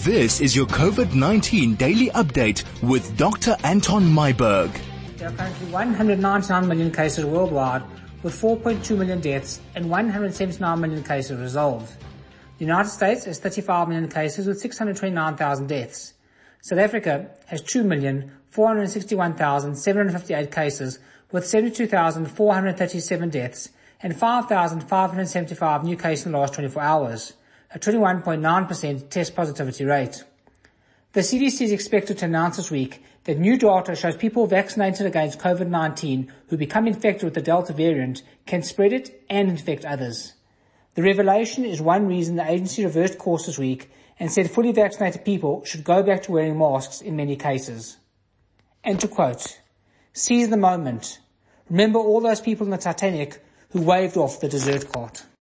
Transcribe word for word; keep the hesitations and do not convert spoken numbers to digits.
This is your COVID nineteen daily update with Doctor Anton Myburgh. There are currently one hundred ninety-nine million cases worldwide, with four point two million deaths and one hundred seventy-nine million cases resolved. The United States has thirty-five million cases with six hundred twenty-nine thousand deaths. South Africa has two million four hundred sixty-one thousand seven hundred fifty-eight cases with seventy-two thousand four hundred thirty-seven deaths and five thousand five hundred seventy-five new cases in the last twenty-four hours, a twenty-one point nine percent test positivity rate. The C D C is expected to announce this week that new data shows people vaccinated against COVID nineteen who become infected with the Delta variant can spread it and infect others. The revelation is one reason the agency reversed course this week and said fully vaccinated people should go back to wearing masks in many cases. And to quote, "Seize the moment. Remember all those people in the Titanic who waved off the dessert cart."